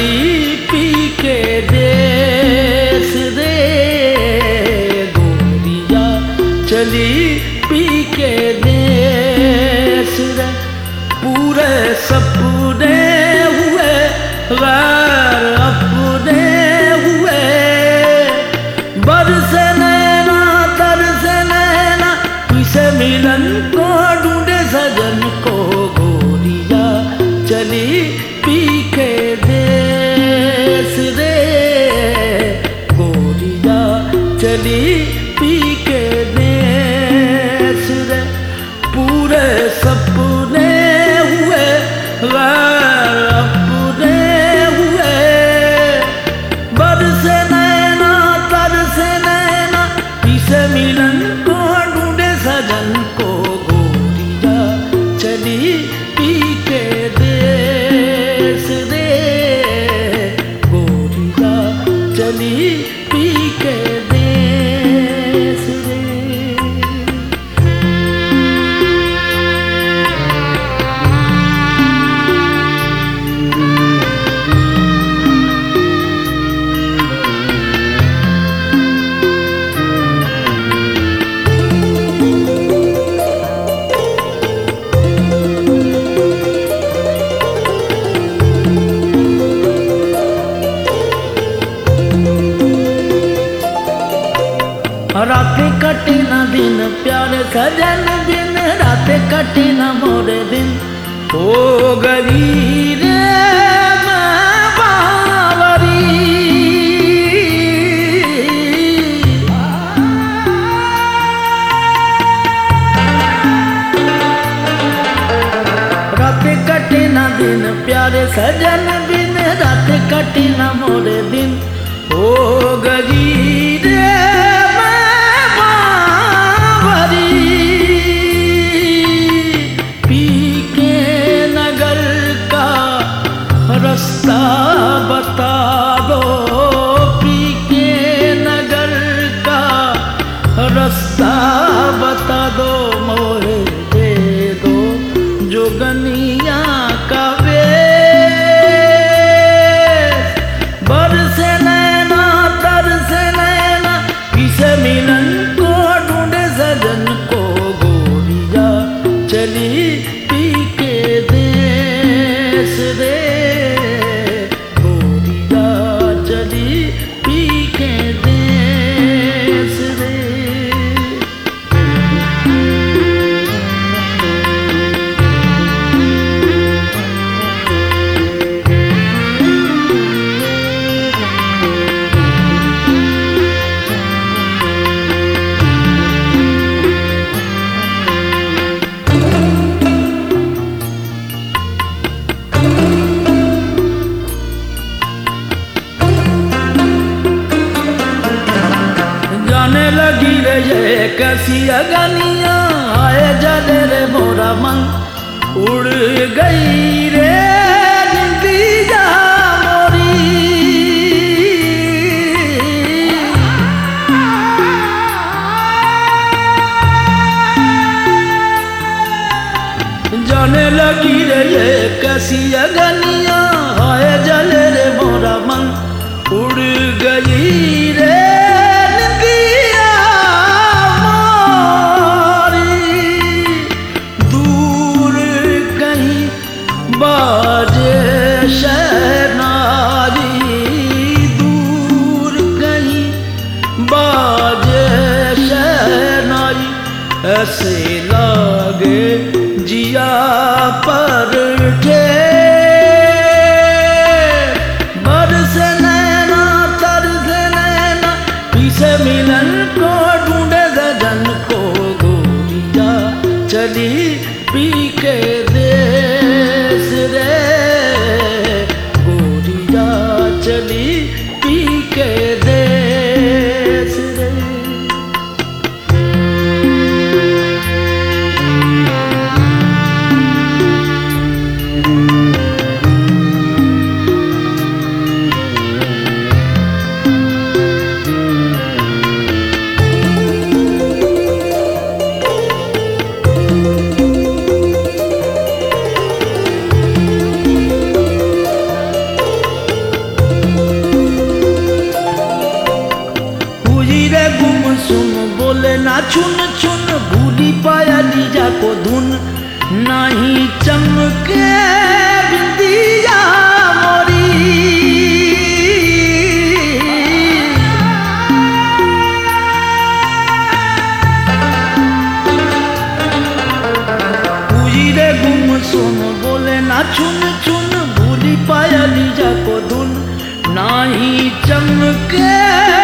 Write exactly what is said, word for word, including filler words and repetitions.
चली पी के देश रे गोरिया चली पी के देश रे। पूरे सपने हुए गैर अपने हुए बरसे नैना तरसे नैना किसे मिलन को ढूंढे सजन को गोरिया चली पी के देश रे गोरिया चली पी के देश रे। पूरे सपने हुए गैर अपने हुए बरसे नैना तरसे नैना किसे मिलन को ढूंढे सजन को गोरिया चली पी के देश रे गोरिया चली पी के देश रे। रातें कटे न दिन प्यारे सजन दिन रातें कटे न मोरे दिन हो गई रे मैं बावरी। रातें कटे न दिन प्यारे सजन दिन रातें कटे न मोरे दिन हो गई रे रास्ता बता दो पी के नगर का रास्ता बता दो मोहे दे दो जोगनिया का वेश बरसे नैना तरसे नैना किसे मिलन को ढूंढे सजन को गोरिया चली पी के देश रे लगी रे ये कैसी अगनिया आए जले रे मोरा मन उड़ गई रे निंदिया मोरी। जाने लगी रे ये कैसी अगनिया आए जले रे मोरा मन उड़ गई रे बाजे शहनाई दूर कहीं बाजे शहनाई ऐसे लागे जिया पर बरसे नैना तरसे नैना किसे मिलन को ढूंढे सजन को गोरिया चली पी के देश रे गोरिया चली पी के देश रे। ना चुन चुन भूली पायली जा को धुन नहीं चमके बिंदिया मोरी पूजी रे गुम सुन बोले ना चुन चुन भूली पायली जा को धुन नहीं चमके